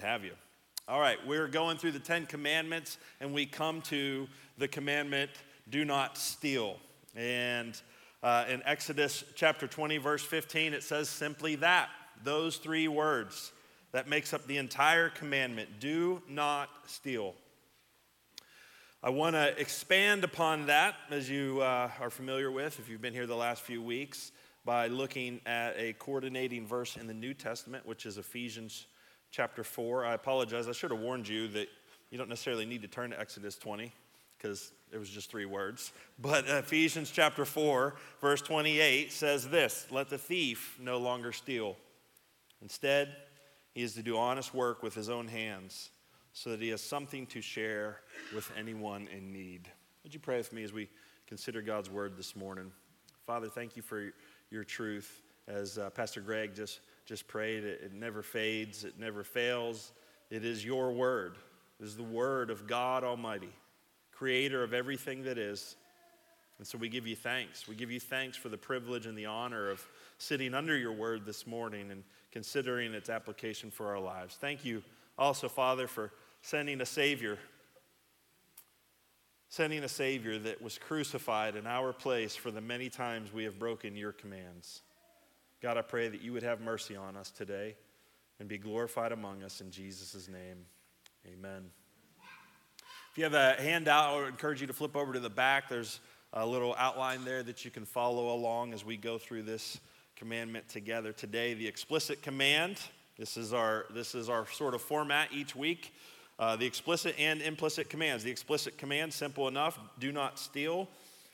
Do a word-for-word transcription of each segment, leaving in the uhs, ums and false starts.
have you. All right, we're going through the Ten Commandments, and we come to the commandment, do not steal. And uh, in Exodus chapter twenty, verse fifteen, it says simply that, those three words that makes up the entire commandment, do not steal. I want to expand upon that, as you uh, are familiar with, if you've been here the last few weeks, by looking at a coordinating verse in the New Testament, which is Ephesians chapter four. I apologize, I should have warned you that you don't necessarily need to turn to Exodus twenty, because it was just three words. But Ephesians chapter four, verse twenty-eight says this, let the thief no longer steal. Instead, he is to do honest work with his own hands, so that he has something to share with anyone in need. Would you pray with me as we consider God's word this morning? Father, thank you for your truth. As uh, Pastor Greg just, just prayed, it, it never fades, it never fails. It is your word. It is the word of God Almighty, creator of everything that is. And so we give you thanks. We give you thanks for the privilege and the honor of sitting under your word this morning and considering its application for our lives. Thank you also, Father, for sending a Savior, sending a Savior that was crucified in our place for the many times we have broken your commands. God, I pray that you would have mercy on us today and be glorified among us in Jesus' name. Amen. If you have a handout, I would encourage you to flip over to the back. There's a little outline there that you can follow along as we go through this commandment together today. The explicit command, this is our, this is our sort of format each week. Uh, the explicit and implicit commands. The explicit command, simple enough, do not steal.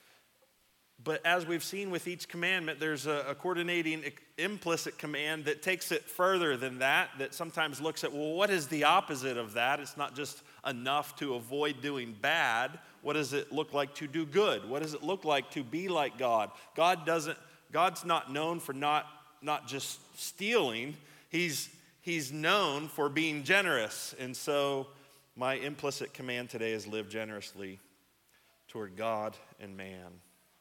But as we've seen with each commandment, there's a, a coordinating implicit command that takes it further than that, that sometimes looks at, well, what is the opposite of that? It's not just enough to avoid doing bad. What does it look like to do good? What does it look like to be like God? God doesn't, God's not known for not, not just stealing. He's, he's known for being generous. And so my implicit command today is live generously toward God and man.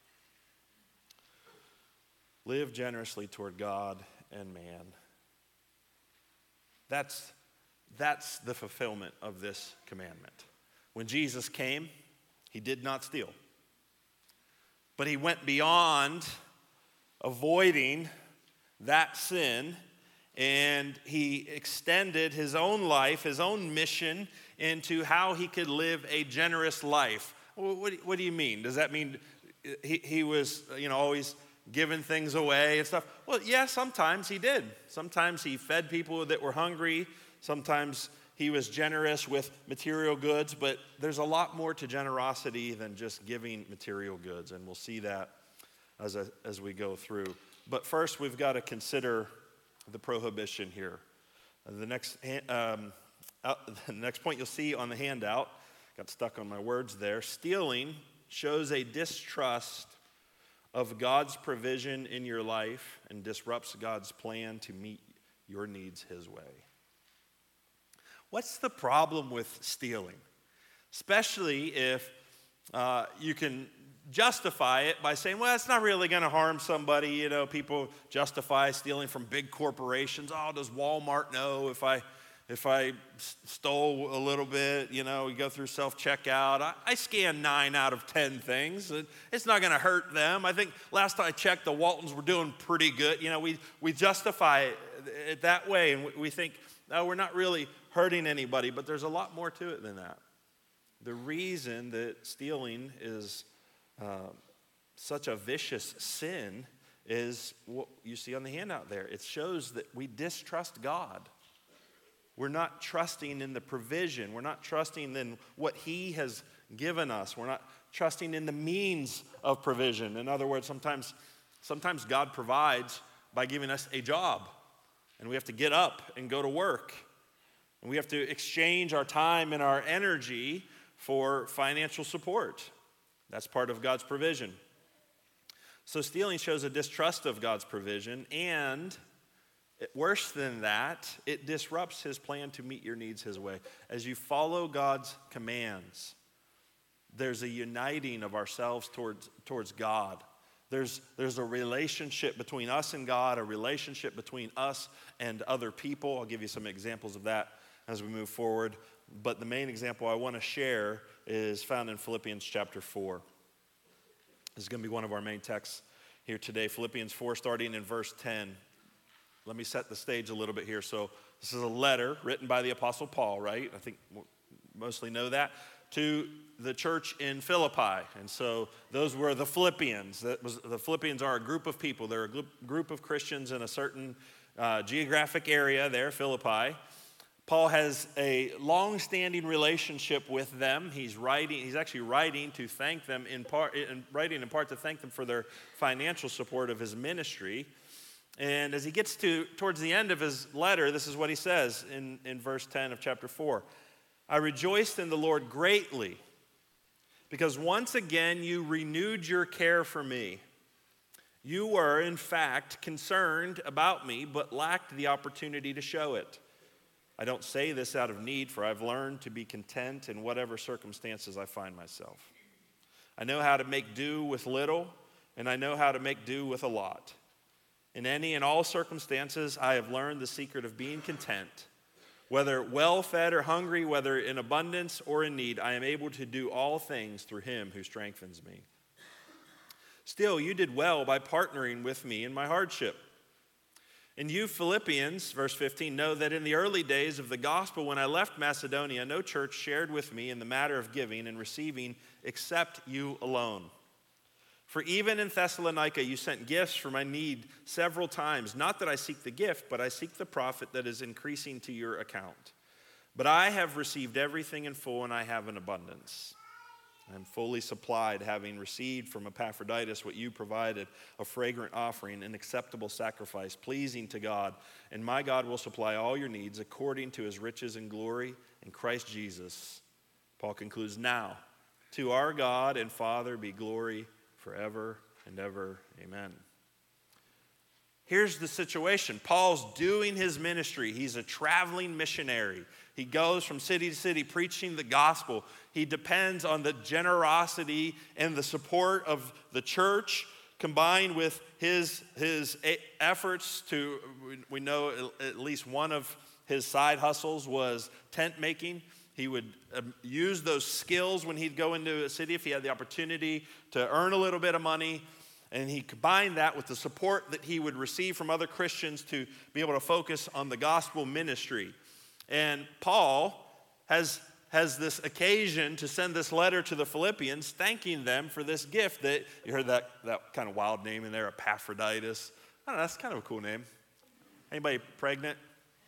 Live generously toward God and man. That's, that's the fulfillment of this commandment. When Jesus came, he did not steal. But he went beyond avoiding that sin, and he extended his own life, his own mission, into how he could live a generous life. What, what do you mean? Does that mean he, he was, you know, always giving things away and stuff? Well, yeah, sometimes he did. Sometimes he fed people that were hungry. Sometimes he was generous with material goods, but there's a lot more to generosity than just giving material goods, and we'll see that as, a, as we go through. But first, we've got to consider the prohibition here. The next, um, uh, the next point you'll see on the handout, got stuck on my words there, stealing shows a distrust of God's provision in your life and disrupts God's plan to meet your needs his way. What's the problem with stealing? Especially if uh, you can justify it by saying, well, it's not really going to harm somebody. You know, people justify stealing from big corporations. Oh, does Walmart know if I if I stole a little bit? You know, we go through self-checkout. I, I scan nine out of ten things. It's not going to hurt them. I think last time I checked, the Waltons were doing pretty good. You know, we, we justify it, it that way, and we, we think, no, we're not really hurting anybody, but there's a lot more to it than that. The reason that stealing is uh, such a vicious sin is what you see on the handout there. It shows that we distrust God. We're not trusting in the provision. We're not trusting in what he has given us. We're not trusting in the means of provision. In other words, sometimes, sometimes God provides by giving us a job, and we have to get up and go to work. And we have to exchange our time and our energy for financial support. That's part of God's provision. So stealing shows a distrust of God's provision, and worse than that, it disrupts his plan to meet your needs his way. As you follow God's commands, there's a uniting of ourselves towards, towards God. There's, there's a relationship between us and God, a relationship between us and other people. I'll give you some examples of that as we move forward. But the main example I want to share is found in Philippians chapter four. This is going to be one of our main texts here today. Philippians four, starting in verse ten. Let me set the stage a little bit here. So this is a letter written by the Apostle Paul, right? I think mostly know that, to the church in Philippi. And so those were the Philippians. That was, the Philippians are a group of people. They're a group of Christians in a certain uh, geographic area there, Philippi. Paul has a long-standing relationship with them. He's writing, he's actually writing to thank them in part, in, writing in part to thank them for their financial support of his ministry. And as he gets to towards the end of his letter, this is what he says in, in verse ten of chapter four. I rejoiced in the Lord greatly, because once again you renewed your care for me. You were, in fact, concerned about me, but lacked the opportunity to show it. I don't say this out of need, for I've learned to be content in whatever circumstances I find myself. I know how to make do with little, and I know how to make do with a lot. In any and all circumstances, I have learned the secret of being content. Whether well-fed or hungry, whether in abundance or in need, I am able to do all things through him who strengthens me. Still, you did well by partnering with me in my hardship. And you Philippians, verse fifteen, know that in the early days of the gospel, when I left Macedonia, no church shared with me in the matter of giving and receiving except you alone. For even in Thessalonica, you sent gifts for my need several times. Not that I seek the gift, but I seek the profit that is increasing to your account. But I have received everything in full, and I have an abundance. I am fully supplied, having received from Epaphroditus what you provided, a fragrant offering, an acceptable sacrifice, pleasing to God. And my God will supply all your needs according to his riches and glory in Christ Jesus. Paul concludes, now, to our God and Father be glory forever and ever. Amen. Here's the situation. Paul's doing his ministry. He's a traveling missionary. He goes from city to city preaching the gospel. He depends on the generosity and the support of the church, combined with his, his efforts to, we know at least one of his side hustles was tent making. He would use those skills when he'd go into a city if he had the opportunity to earn a little bit of money. And he combined that with the support that he would receive from other Christians to be able to focus on the gospel ministry. And Paul has, has this occasion to send this letter to the Philippians, thanking them for this gift that, you heard that, that kind of wild name in there, Epaphroditus. I don't know, that's kind of a cool name. Anybody pregnant?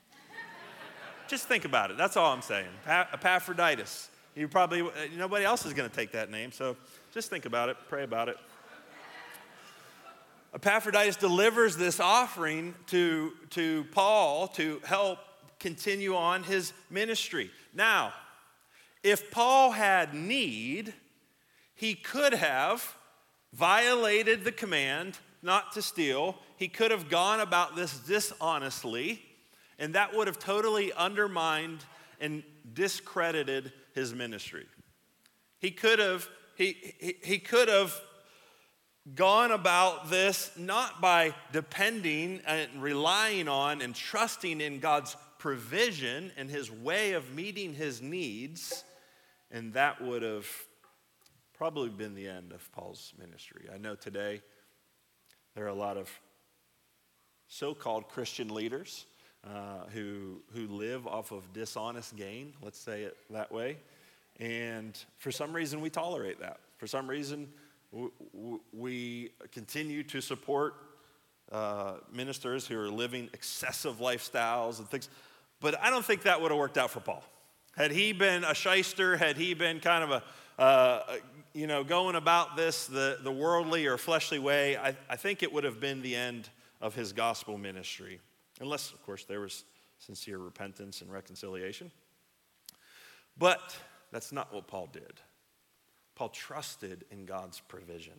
Just think about it. That's all I'm saying. Epaphroditus. You probably, nobody else is going to take that name, so just think about it, pray about it. Epaphroditus delivers this offering to, to Paul to help continue on his ministry. Now, if Paul had need, he could have violated the command not to steal. He could have gone about this dishonestly, and that would have totally undermined and discredited his ministry. He could have, he, he, he could have gone about this not by depending and relying on and trusting in God's provision and his way of meeting his needs, and that would have probably been the end of Paul's ministry. I know today there are a lot of so-called Christian leaders uh, who, who live off of dishonest gain, let's say it that way, and for some reason we tolerate that. For some reason we continue to support uh, ministers who are living excessive lifestyles and things. But I don't think that would have worked out for Paul. Had he been a shyster, had he been kind of a, uh, you know, going about this the, the worldly or fleshly way, I, I think it would have been the end of his gospel ministry. Unless, of course, there was sincere repentance and reconciliation. But that's not what Paul did. Paul trusted in God's provision.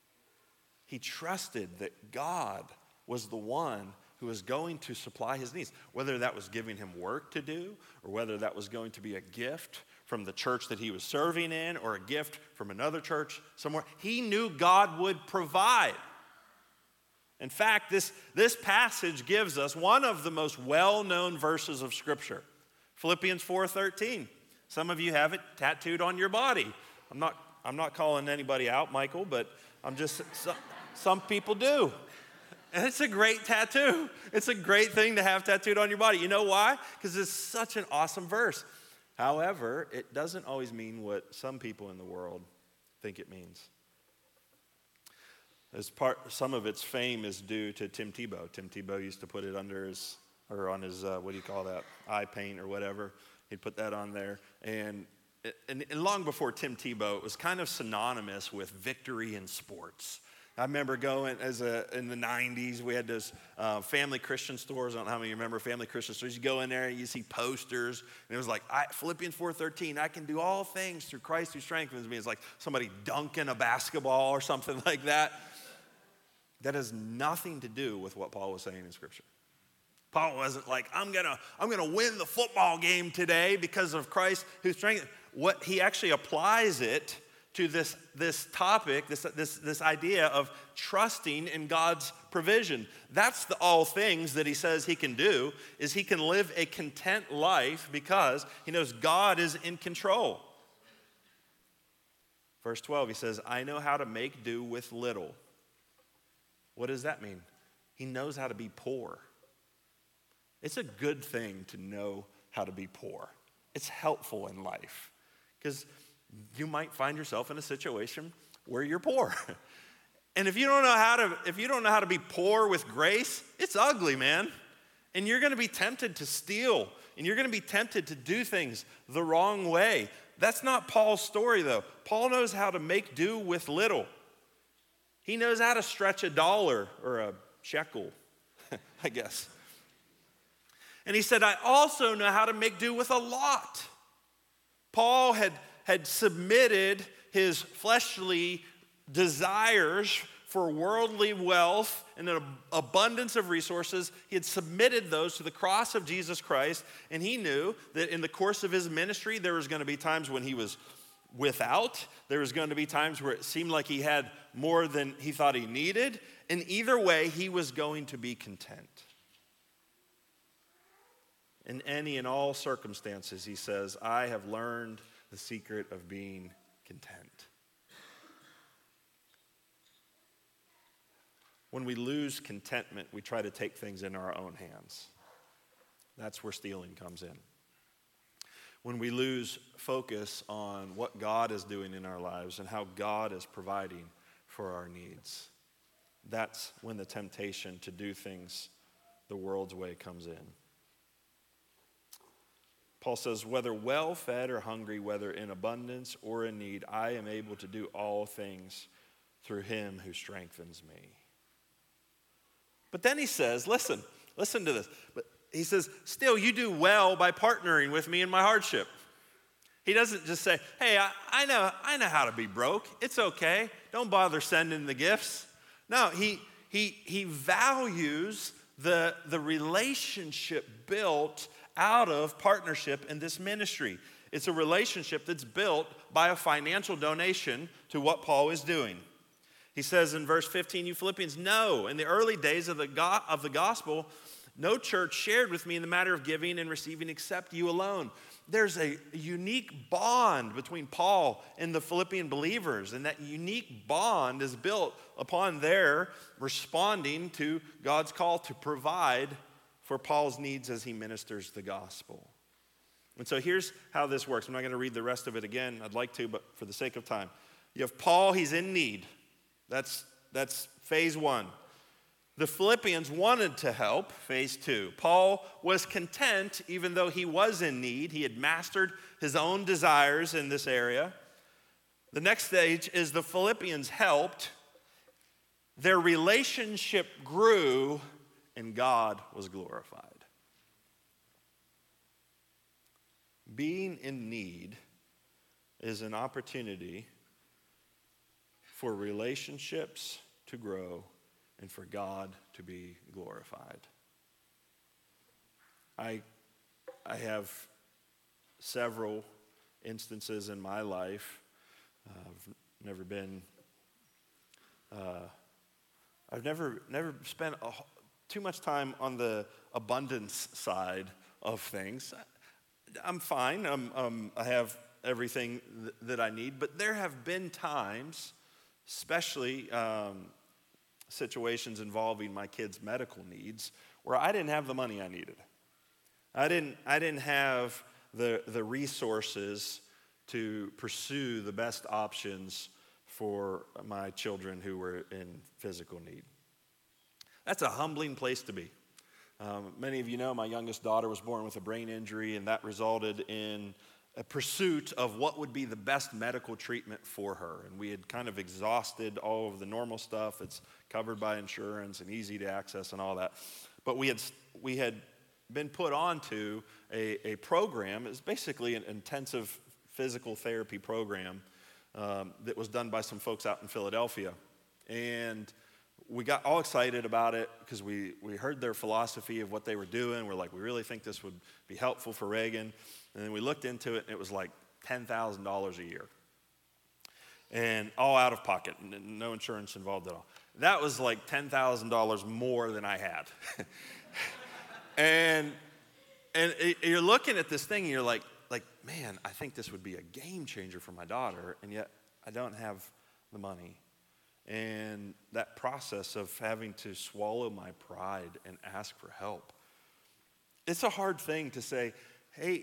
He trusted that God was the one who was going to supply his needs, whether that was giving him work to do or whether that was going to be a gift from the church that he was serving in or a gift from another church somewhere. He knew God would provide. In fact, this, this passage gives us one of the most well-known verses of Scripture. Philippians four thirteen. Some of you have it tattooed on your body. I'm not, I'm not calling anybody out, Michael, but I'm just, some, some people do. And it's a great tattoo. It's a great thing to have tattooed on your body. You know why? Because it's such an awesome verse. However, it doesn't always mean what some people in the world think it means. As part, some of its fame is due to Tim Tebow. Tim Tebow used to put it under his, or on his, uh, what do you call that, eye paint or whatever. He'd put that on there. And, and, and long before Tim Tebow, it was kind of synonymous with victory in sports. I remember going as a, in the nineties, we had those uh, family Christian stores. I don't know how many of you remember family Christian stores. You go in there and you see posters, and it was like, I, Philippians four thirteen, I can do all things through Christ who strengthens me. It's like somebody dunking a basketball or something like that. That has nothing to do with what Paul was saying in Scripture. Paul wasn't like, I'm gonna, I'm gonna win the football game today because of Christ who strengthens. What he actually applies it to this, this topic, this, this, this idea of trusting in God's provision. That's the all things that he says he can do, is he can live a content life because he knows God is in control. Verse twelve, he says, I know how to make do with little. What does that mean? He knows how to be poor. It's a good thing to know how to be poor. It's helpful in life because you might find yourself in a situation where you're poor. And if you don't know how to, if you don't know how to be poor with grace, it's ugly, man. And you're going to be tempted to steal, and you're going to be tempted to do things the wrong way. That's not Paul's story, though. Paul knows how to make do with little. He knows how to stretch a dollar or a shekel, I guess. And he said, I also know how to make do with a lot. Paul had had submitted his fleshly desires for worldly wealth and an abundance of resources. He had submitted those to the cross of Jesus Christ, and he knew that in the course of his ministry, there was going to be times when he was without. There was going to be times where it seemed like he had more than he thought he needed, and either way, he was going to be content. In any and all circumstances, he says, I have learned the secret of being content. When we lose contentment, we try to take things in our own hands. That's where stealing comes in. When we lose focus on what God is doing in our lives and how God is providing for our needs, that's when the temptation to do things the world's way comes in. Paul says, whether well-fed or hungry, whether in abundance or in need, I am able to do all things through him who strengthens me. But then he says, listen, listen to this. But he says, still, you do well by partnering with me in my hardship. He doesn't just say, hey, I, I know, I know how to be broke. It's okay. Don't bother sending the gifts. No, he, he, he values the, the relationship built out of partnership in this ministry. It's a relationship that's built by a financial donation to what Paul is doing. He says in verse fifteen, you Philippians know, in the early days of the, go- of the gospel, no church shared with me in the matter of giving and receiving except you alone. There's a unique bond between Paul and the Philippian believers, and that unique bond is built upon their responding to God's call to provide for Paul's needs as he ministers the gospel. And so here's how this works. I'm not going to read the rest of it again. I'd like to, but for the sake of time. You have Paul, he's in need. That's, that's phase one. The Philippians wanted to help, phase two. Paul was content even though he was in need. He had mastered his own desires in this area. The next stage is the Philippians helped. Their relationship grew, and God was glorified. Being in need is an opportunity for relationships to grow and for God to be glorified. I, I have several instances in my life. Uh, I've never been, uh, I've never never spent a, too much time on the abundance side of things. I'm fine. I'm, um, I have everything th- that I need. But there have been times, especially um, situations involving my kids' medical needs, where I didn't have the money I needed. I didn't, I didn't have the, the resources to pursue the best options for my children who were in physical need. That's a humbling place to be. Um, many of you know my youngest daughter was born with a brain injury, and that resulted in a pursuit of what would be the best medical treatment for her. And we had kind of exhausted all of the normal stuff. It's covered by insurance and easy to access and all that. But we had we had been put onto a, a program. It's basically an intensive physical therapy program um, that was done by some folks out in Philadelphia. And we got all excited about it because we, we heard their philosophy of what they were doing. We're like, we really think this would be helpful for Reagan. And then we looked into it, and it was like ten thousand dollars a year. And all out of pocket, no insurance involved at all. That was like ten thousand dollars more than I had. and and it, you're looking at this thing, and you're like, like, man, I think this would be a game changer for my daughter, and yet I don't have the money. And that process of having to swallow my pride and ask for help. It's a hard thing to say, hey,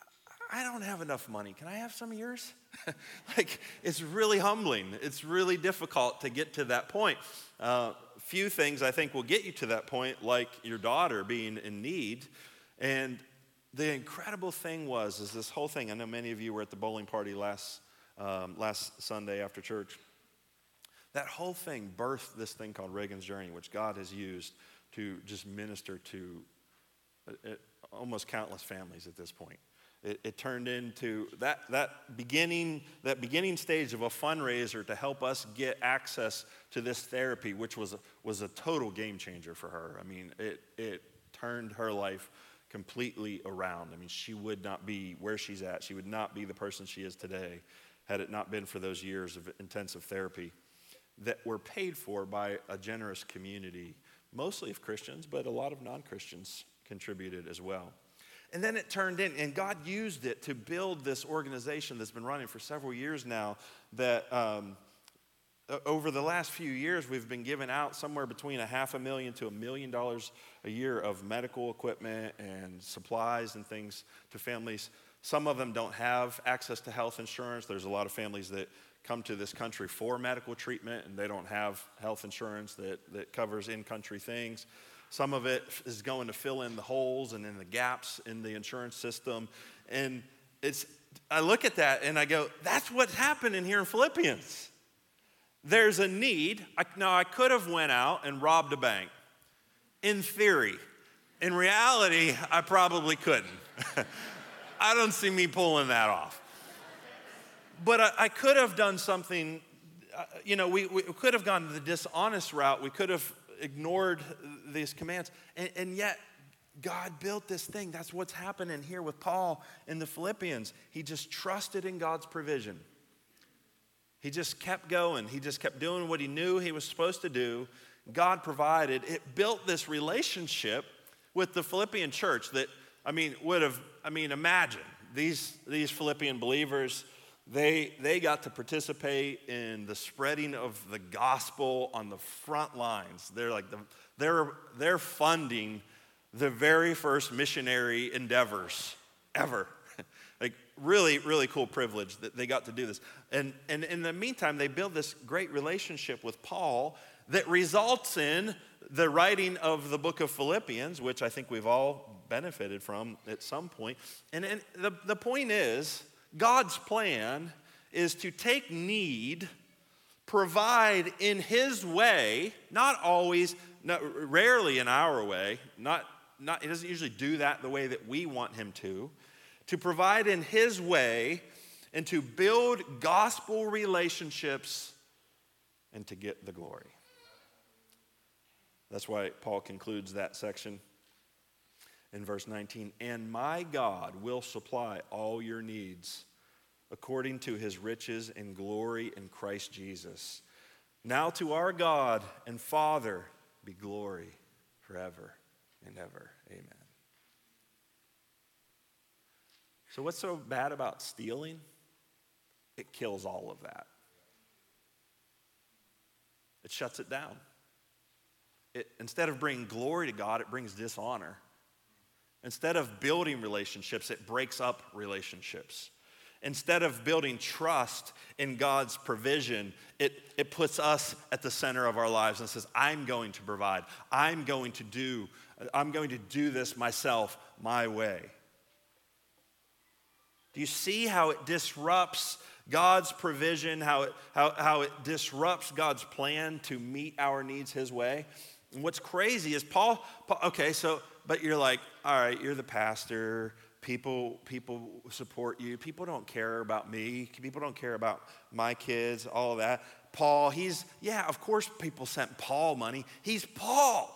I don't have enough money. Can I have some of yours? Like, it's really humbling. It's really difficult to get to that point. Uh, few things I think will get you to that point, like your daughter being in need. And the incredible thing was, is this whole thing, I know many of you were at the bowling party last um, last Sunday after church. That whole thing birthed this thing called Reagan's Journey, which God has used to just minister to uh, almost countless families at this point. It, it turned into that that beginning that beginning stage of a fundraiser to help us get access to this therapy, which was a, was a total game changer for her. I mean, it it turned her life completely around. I mean, she would not be where she's at. She would not be the person she is today had it not been for those years of intensive therapy that were paid for by a generous community, mostly of Christians, but a lot of non-Christians contributed as well. And then it turned in, and God used it to build this organization that's been running for several years now that um, over the last few years, we've been giving out somewhere between a half a million to a million dollars a year of medical equipment and supplies and things to families. Some of them don't have access to health insurance. There's a lot of families that come to this country for medical treatment, and they don't have health insurance that, that covers in-country things. Some of it is going to fill in the holes and in the gaps in the insurance system. And it's I look at that and I go, that's what's happening here in Philippians. There's a need. I, now, I could have went out and robbed a bank. In theory. In reality, I probably couldn't. I don't see me pulling that off. But I, I could have done something, uh, you know, we, we could have gone the dishonest route. We could have ignored these commands. And, and yet, God built this thing. That's what's happening here with Paul in the Philippians. He just trusted in God's provision. He just kept going. He just kept doing what he knew he was supposed to do. God provided. It built this relationship with the Philippian church that, I mean, would have, I mean, imagine these, these Philippian believers. They, they got to participate in the spreading of the gospel on the front lines. They're like the, they're they're funding the very first missionary endeavors ever. Like really, really cool privilege that they got to do this. And, and in the meantime, they build this great relationship with Paul that results in the writing of the book of Philippians, which I think we've all benefited from at some point. And, and the, the point is, God's plan is to take need, provide in his way, not always, not, rarely in our way, not, not, he doesn't usually do that the way that we want him to, to provide in his way and to build gospel relationships and to get the glory. That's why Paul concludes that section in verse nineteen, and my God will supply all your needs according to his riches and glory in Christ Jesus. Now to our God and Father be glory forever and ever. Amen. So what's so bad about stealing? It kills all of that. It shuts it down. It, instead of bringing glory to God, it brings dishonor. Instead of building relationships, it breaks up relationships. Instead of building trust in God's provision, it, it puts us at the center of our lives and says, I'm going to provide. I'm going to do, I'm going to do this myself, my way. Do you see how it disrupts God's provision, how it, how, how it disrupts God's plan to meet our needs his way? And what's crazy is Paul, Paul okay, so, but you're like, all right, you're the pastor. People, people support you. People don't care about me. People don't care about my kids, all of that. Paul, he's, yeah, of course people sent Paul money. He's Paul.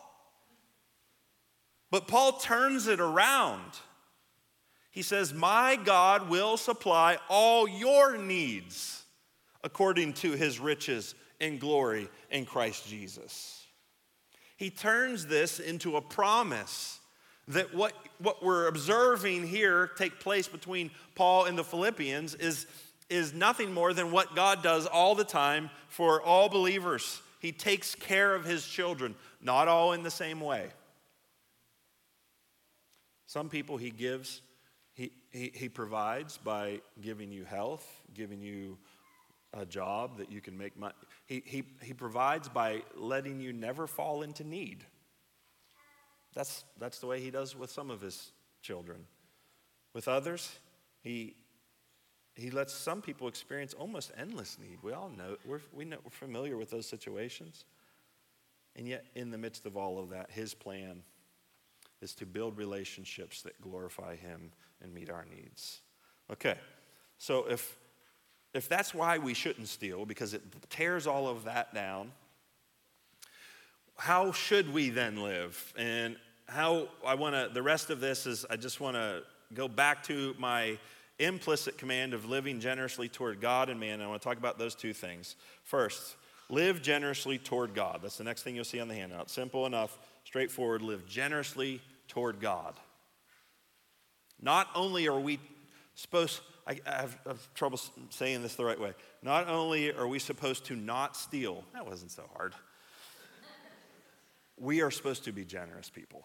But Paul turns it around. He says, my God will supply all your needs according to his riches in glory in Christ Jesus. He turns this into a promise that what, what we're observing here take place between Paul and the Philippians is, is nothing more than what God does all the time for all believers. He takes care of his children, not all in the same way. Some people he gives, he, he, he provides by giving you health, giving you a job that you can make money. He, he, he provides by letting you never fall into need. That's, that's the way he does with some of his children. With others, he, he lets some people experience almost endless need. We all know, we're, we know, we're familiar with those situations. And yet, in the midst of all of that, his plan is to build relationships that glorify him and meet our needs. Okay, so if, if that's why we shouldn't steal, because it tears all of that down, how should we then live? And how I want to, the rest of this is, I just want to go back to my implicit command of living generously toward God and man. And I want to talk about those two things. First, live generously toward God. That's the next thing you'll see on the handout. Simple enough, straightforward, live generously toward God. Not only are we supposed, I, I, have, I have trouble saying this the right way. Not only are we supposed to not steal, that wasn't so hard. We are supposed to be generous people.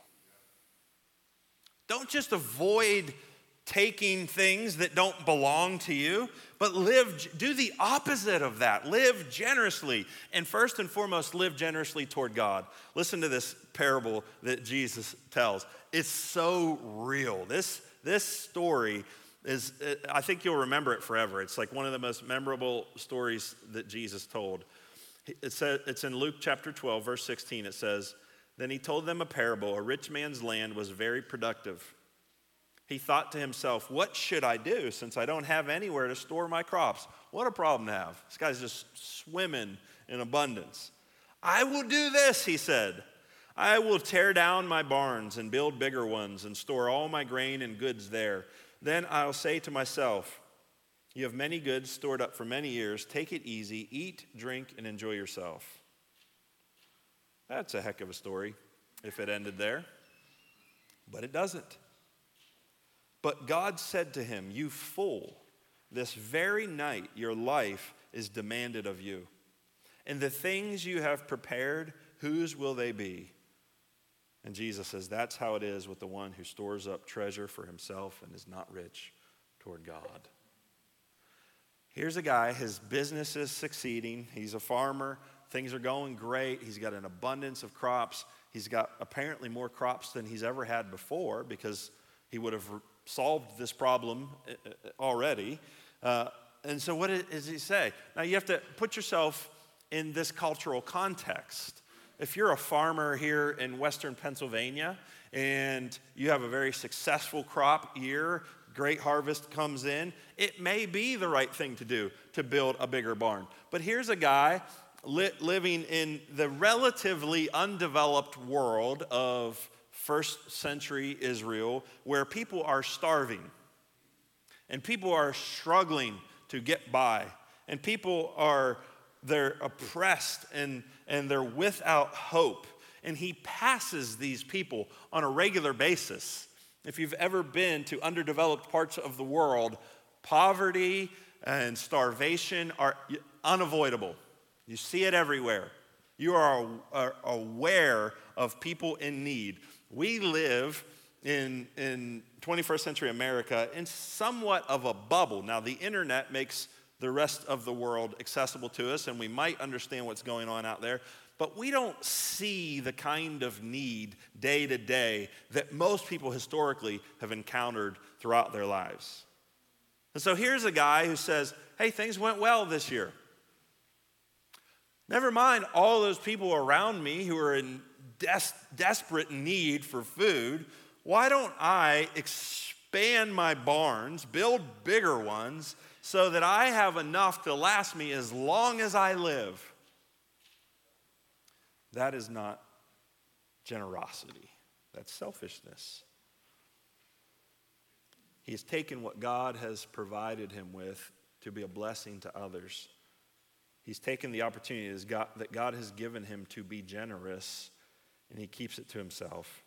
Don't just avoid taking things that don't belong to you, but live, do the opposite of that. Live generously. And first and foremost, live generously toward God. Listen to this parable that Jesus tells. It's so real. This, this story is, I think you'll remember it forever. It's like one of the most memorable stories that Jesus told. It says, it's in Luke chapter twelve, verse sixteen. It says, then he told them a parable. A rich man's land was very productive. He thought to himself, what should I do since I don't have anywhere to store my crops? What a problem to have. This guy's just swimming in abundance. I will do this, he said. I will tear down my barns and build bigger ones and store all my grain and goods there. Then I'll say to myself, you have many goods stored up for many years. Take it easy, eat, drink, and enjoy yourself. That's a heck of a story if it ended there. But it doesn't. But God said to him, you fool, this very night your life is demanded of you. And the things you have prepared, whose will they be? And Jesus says, that's how it is with the one who stores up treasure for himself and is not rich toward God. Here's a guy, his business is succeeding. He's a farmer. Things are going great. He's got an abundance of crops. He's got apparently more crops than he's ever had before because he would have solved this problem already. Uh, and so what does he say? Now you have to put yourself in this cultural context. If you're a farmer here in western Pennsylvania and you have a very successful crop year, great harvest comes in, it may be the right thing to do to build a bigger barn. But here's a guy li- living in the relatively undeveloped world of first century Israel where people are starving and people are struggling to get by and people are they're oppressed and, and they're without hope. And he passes these people on a regular basis. If you've ever been to underdeveloped parts of the world, poverty and starvation are unavoidable. You see it everywhere. You are, are aware of people in need. We live in, in twenty-first century America in somewhat of a bubble. Now, the internet makes the rest of the world accessible to us, and we might understand what's going on out there, but we don't see the kind of need day to day that most people historically have encountered throughout their lives. And so here's a guy who says, hey, things went well this year. Never mind all those people around me who are in des- desperate need for food. Why don't I expand my barns, build bigger ones, so that I have enough to last me as long as I live? That is not generosity. That's selfishness. He's taken what God has provided him with to be a blessing to others. He's taken the opportunity that God has given him to be generous, and he keeps it to himself.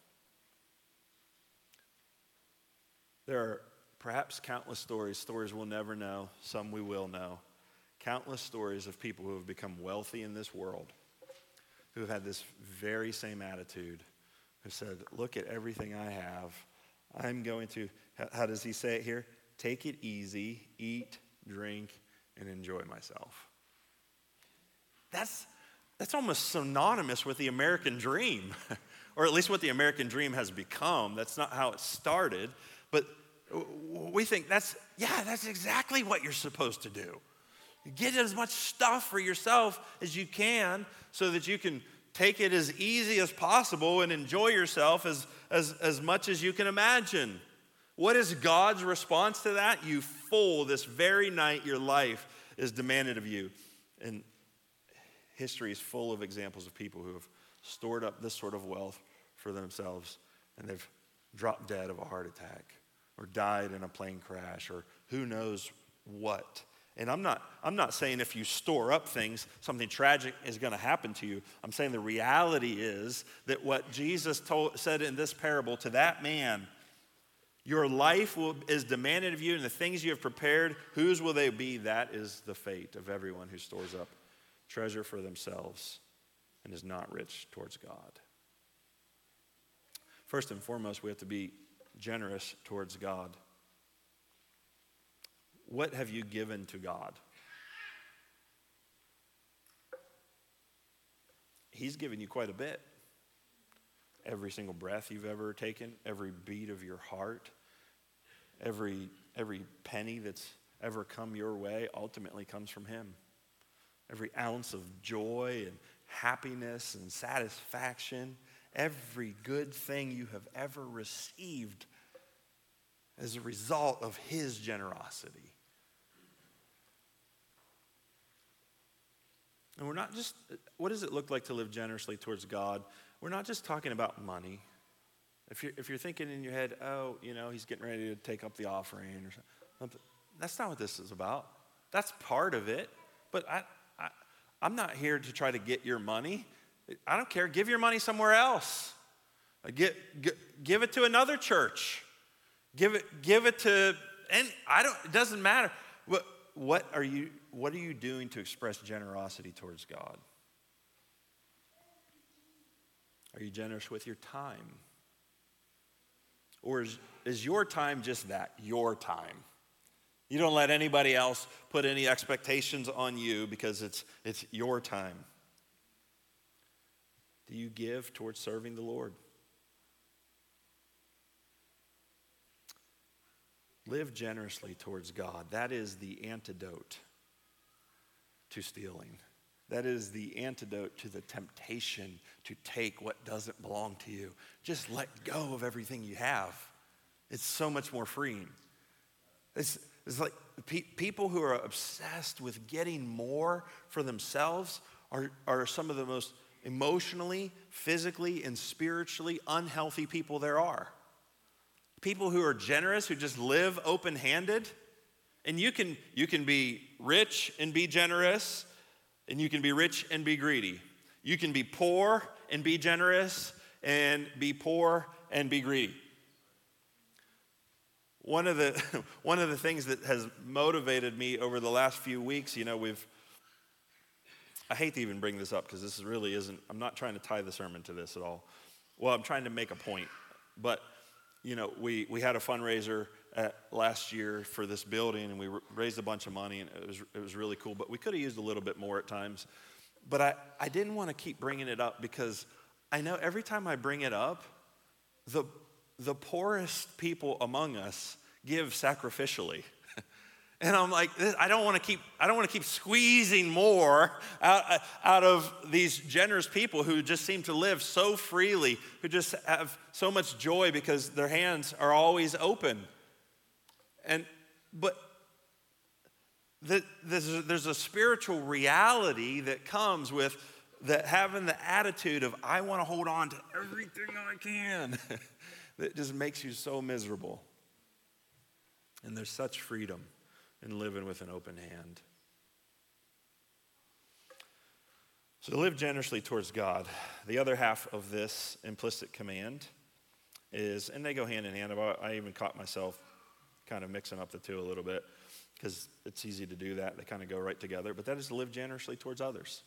There are perhaps countless stories, stories we'll never know, some we will know, countless stories of people who have become wealthy in this world, who have had this very same attitude, who said, look at everything I have. I'm going to, how does he say it here? Take it easy, eat, drink, and enjoy myself. That's, that's almost synonymous with the American dream, or at least what the American dream has become. That's not how it started, but we think that's, yeah, that's exactly what you're supposed to do. Get as much stuff for yourself as you can so that you can take it as easy as possible and enjoy yourself as, as, as much as you can imagine. What is God's response to that? You fool, this very night your life is demanded of you. And history is full of examples of people who have stored up this sort of wealth for themselves, and they've dropped dead of a heart attack or died in a plane crash or who knows what. And I'm not, I'm not saying if you store up things, something tragic is going to happen to you. I'm saying the reality is that what Jesus told, said in this parable to that man, your life will, is demanded of you, and the things you have prepared, whose will they be? That is the fate of everyone who stores up treasure for themselves and is not rich towards God. First and foremost, we have to be generous towards God. What have you given to God? He's given you quite a bit. Every single breath you've ever taken, every beat of your heart, every, every penny that's ever come your way ultimately comes from him. Every ounce of joy and happiness and satisfaction, every good thing you have ever received as a result of his generosity. And we're not just, what does it look like to live generously towards God? We're not just talking about money. If you're, if you're thinking in your head, oh, you know, he's getting ready to take up the offering or something, that's not what this is about. That's part of it. But I, I, I'm not here to try to get your money. I don't care. Give your money somewhere else. Give, give it to another church. Give it, give it to, and I don't, it doesn't matter. What, what are you, what are you doing to express generosity towards God? Are you generous with your time? Or is, is your time just that, your time? You don't let anybody else put any expectations on you because it's, it's your time. Do you give towards serving the Lord? Live generously towards God. That is the antidote to stealing. That is the antidote to the temptation to take what doesn't belong to you. Just let go of everything you have. It's so much more freeing. It's, it's like pe- people who are obsessed with getting more for themselves are, are some of the most emotionally, physically, and spiritually unhealthy people there are. People who are generous, who just live open-handed. And you can, you can be rich and be generous, and you can be rich and be greedy. You can be poor and be generous, and be poor and be greedy. one of the one of the things that has motivated me over the last few weeks, you know, we've, I hate to even bring this up because this really isn't, I'm not trying to tie the sermon to this at all. Well, I'm trying to make a point, but, you know, we, we had a fundraiser at last year for this building, and we raised a bunch of money, and it was it was really cool, but we could have used a little bit more at times. But I, I didn't want to keep bringing it up because I know every time I bring it up, the the poorest people among us give sacrificially. And I'm like, I don't want to keep I don't want to keep squeezing more out, out of these generous people who just seem to live so freely, who just have so much joy because their hands are always open. And but the, there's, a, there's a spiritual reality that comes with that having the attitude of I want to hold on to everything I can. That just makes you so miserable. And there's such freedom in living with an open hand. So live generously towards God. The other half of this implicit command is, and they go hand in hand. I even caught myself kind of mixing up the two a little bit because it's easy to do that. They kind of go right together. But that is to live generously towards others.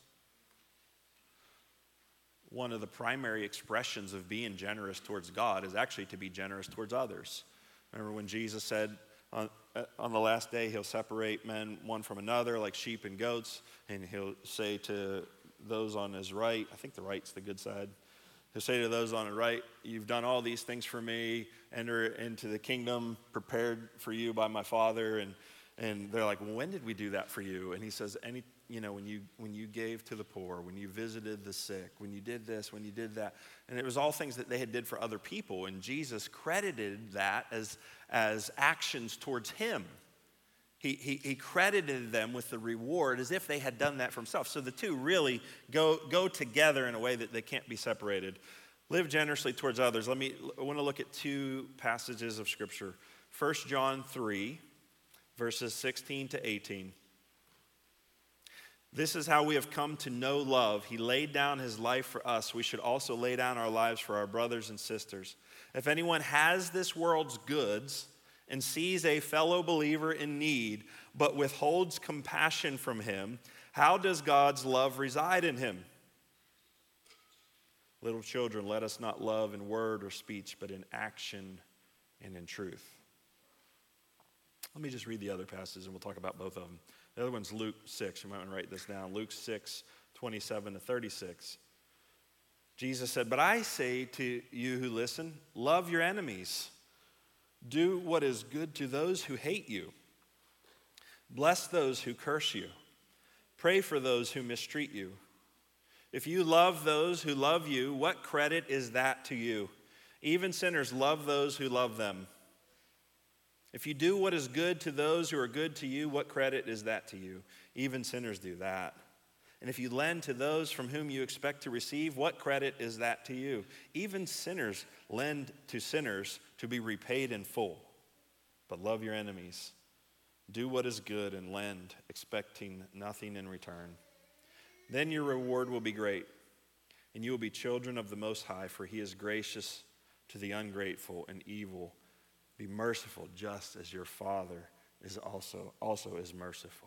One of the primary expressions of being generous towards God is actually to be generous towards others. Remember when Jesus said on, on the last day he'll separate men one from another like sheep and goats, and he'll say to those on his right, I think the right's the good side, he'll say to those on the right, you've done all these things for me, enter into the kingdom prepared for you by my Father. And and they're like, well, when did we do that for you? And he says, any, you know, when you when you gave to the poor, when you visited the sick, when you did this, when you did that. And it was all things that they had did for other people. And Jesus credited that as, as actions towards him. He, he, he credited them with the reward as if they had done that for himself. So the two really go, go together in a way that they can't be separated. Live generously towards others. Let me, I want to look at two passages of Scripture. First John three, verses sixteen to eighteen. This is how we have come to know love. He laid down his life for us. We should also lay down our lives for our brothers and sisters. If anyone has this world's goods and sees a fellow believer in need, but withholds compassion from him, how does God's love reside in him? Little children, let us not love in word or speech, but in action and in truth. Let me just read the other passages, and we'll talk about both of them. The other one's Luke six. You might want to write this down. Luke six, twenty-seven to thirty-six. Jesus said, but I say to you who listen, love your enemies. Do what is good to those who hate you. Bless those who curse you. Pray for those who mistreat you. If you love those who love you, what credit is that to you? Even sinners love those who love them. If you do what is good to those who are good to you, what credit is that to you? Even sinners do that. And if you lend to those from whom you expect to receive, what credit is that to you? Even sinners lend to sinners to be repaid in full. But love your enemies. Do what is good and lend, expecting nothing in return. Then your reward will be great, and you will be children of the Most High, for he is gracious to the ungrateful and evil. Be merciful just as your Father is also, also is merciful.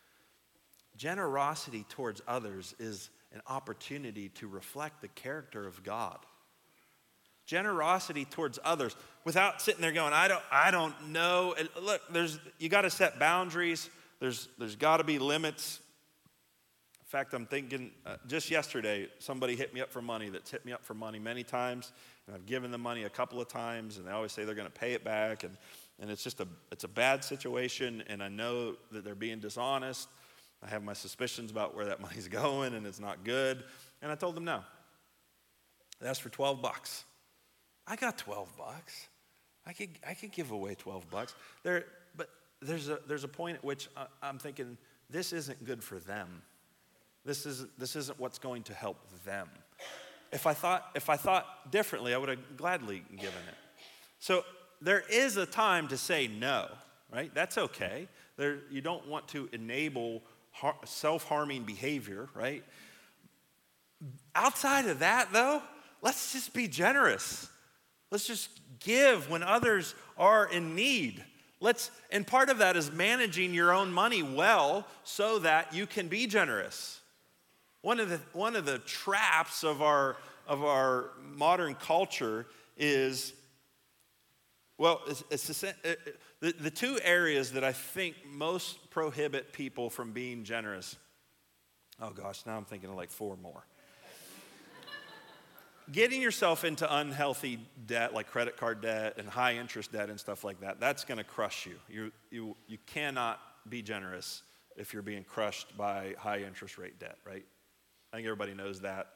Generosity towards others is an opportunity to reflect the character of God. Generosity towards others without sitting there going, I don't, I don't know. And look, there's you got to set boundaries. There's, there's got to be limits. In fact, I'm thinking, uh, just yesterday, somebody hit me up for money that's hit me up for money many times, and I've given them money a couple of times, and they always say they're going to pay it back, and, and it's just a, it's a bad situation, and I know that they're being dishonest. I have my suspicions about where that money's going, and it's not good, and I told them no. They asked for twelve bucks. I got twelve bucks. I could, I could give away twelve bucks. There, but there's a, there's a point at which I, I'm thinking, this isn't good for them. This isn't, this isn't what's going to help them. If I thought, if I thought differently, I would have gladly given it. So there is a time to say no, right? That's okay. There, you don't want to enable har- self-harming behavior, right? Outside of that, though, let's just be generous. Let's just give when others are in need. Let's, and part of that is managing your own money well so that you can be generous. One of the, one of the traps of our, of our modern culture is, well, it's, it's the, the, the two areas that I think most prohibit people from being generous. Oh gosh, now I'm thinking of like four more. Getting yourself into unhealthy debt, like credit card debt and high interest debt and stuff like that, that's going to crush you. You, you. you cannot be generous if you're being crushed by high interest rate debt, right? I think everybody knows that.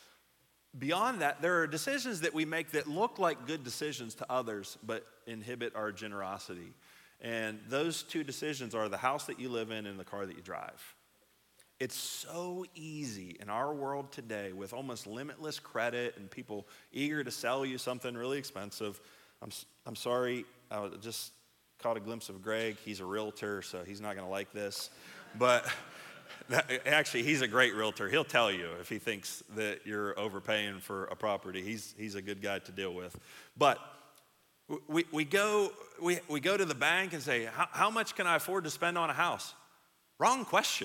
Beyond that, there are decisions that we make that look like good decisions to others, but inhibit our generosity. And those two decisions are the house that you live in and the car that you drive. It's so easy in our world today with almost limitless credit and people eager to sell you something really expensive. I'm I'm sorry, I just caught a glimpse of Greg. He's a realtor, so he's not going to like this. But that, actually, he's a great realtor. He'll tell you if he thinks that you're overpaying for a property. He's he's a good guy to deal with. But we we go we, we go to the bank and say, how, how much can I afford to spend on a house? Wrong question.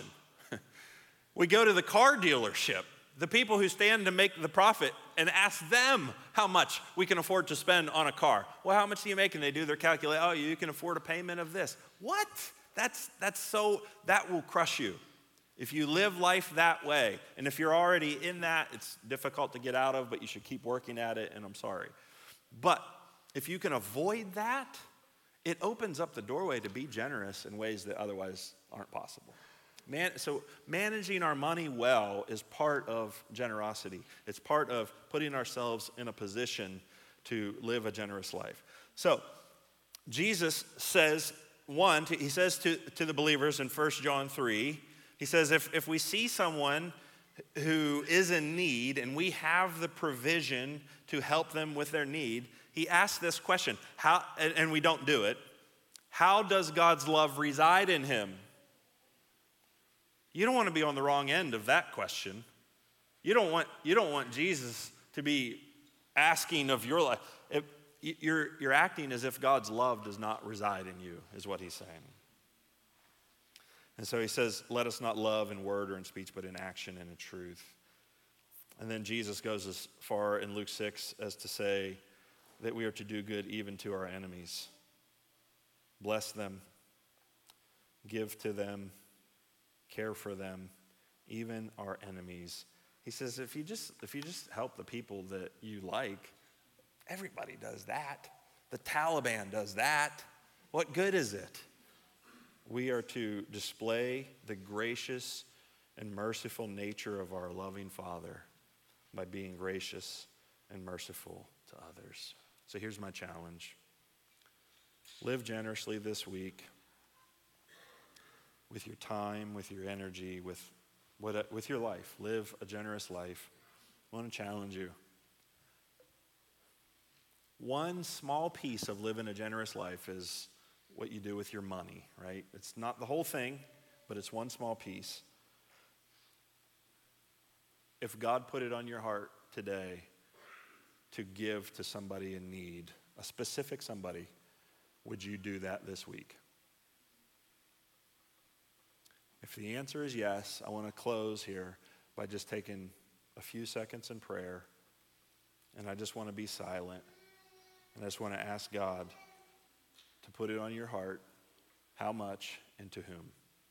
We go to the car dealership, the people who stand to make the profit, and ask them how much we can afford to spend on a car. Well, how much do you make? And they do their calculate. Oh, you can afford a payment of this. What? That's that's so, that will crush you. If you live life that way, and if you're already in that, it's difficult to get out of, but you should keep working at it, and I'm sorry. But if you can avoid that, it opens up the doorway to be generous in ways that otherwise aren't possible. Man, so managing our money well is part of generosity. It's part of putting ourselves in a position to live a generous life. So Jesus says, one, to, he says to, to the believers in First John three, he says, if, if we see someone who is in need and we have the provision to help them with their need, he asks this question, how, and, and we don't do it, how does God's love reside in him? You don't want to be on the wrong end of that question. You don't want, you don't want Jesus to be asking of your life. If you're, you're acting as if God's love does not reside in you, is what he's saying. And so he says, let us not love in word or in speech, but in action and in truth. And then Jesus goes as far in Luke six as to say that we are to do good even to our enemies. Bless them, give to them, care for them, even our enemies. He says, if you just if you just help the people that you like, everybody does that. The Taliban does that. What good is it? We are to display the gracious and merciful nature of our loving Father by being gracious and merciful to others. So here's my challenge. Live generously this week. With your time, with your energy, with what, with your life. Live a generous life. I want to challenge you. One small piece of living a generous life is what you do with your money, right? It's not the whole thing, but it's one small piece. If God put it on your heart today to give to somebody in need, a specific somebody, would you do that this week? If the answer is yes, I want to close here by just taking a few seconds in prayer, and I just want to be silent, and I just want to ask God to put it on your heart, how much and to whom.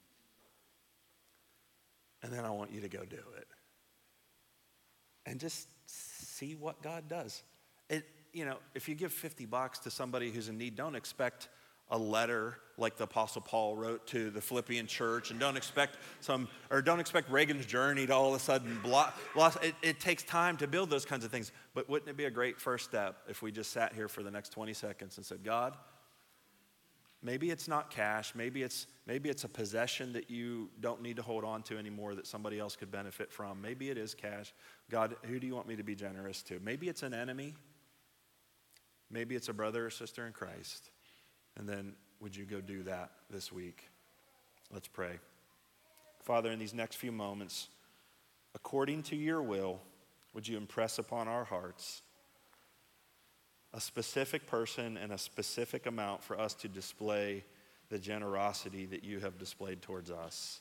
And then I want you to go do it. And just see what God does. It, you know, if you give fifty bucks to somebody who's in need, don't expect a letter like the Apostle Paul wrote to the Philippian church, and don't expect some, or don't expect Reagan's journey to all of a sudden block. It, it takes time to build those kinds of things. But wouldn't it be a great first step if we just sat here for the next twenty seconds and said, God, maybe it's not cash, maybe it's maybe it's a possession that you don't need to hold on to anymore that somebody else could benefit from. Maybe it is cash. God, who do you want me to be generous to? Maybe it's an enemy. Maybe it's a brother or sister in Christ. And then would you go do that this week? Let's pray. Father, in these next few moments, according to your will, would you impress upon our hearts a specific person and a specific amount for us to display the generosity that you have displayed towards us.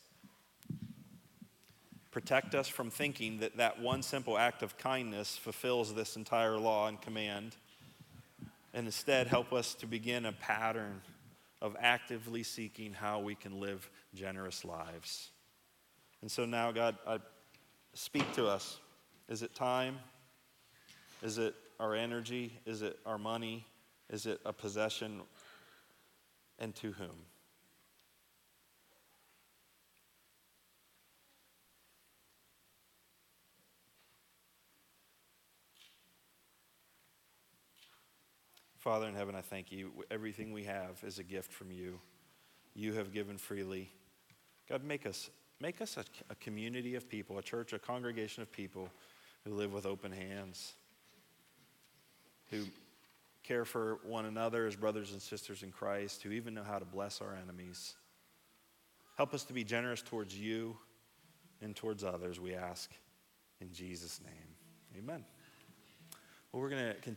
Protect us from thinking that that one simple act of kindness fulfills this entire law and command. And instead, help us to begin a pattern of actively seeking how we can live generous lives. And so now, God, I speak to us. Is it time? Is it our energy? Is it our money? Is it a possession? And to whom? Father in heaven, I thank you. Everything we have is a gift from you. You have given freely. God, make us, make us a, a community of people, a church, a congregation of people who live with open hands, who care for one another as brothers and sisters in Christ, who even know how to bless our enemies. Help us to be generous towards you and towards others, we ask in Jesus' name. Amen. Well, we're going to continue.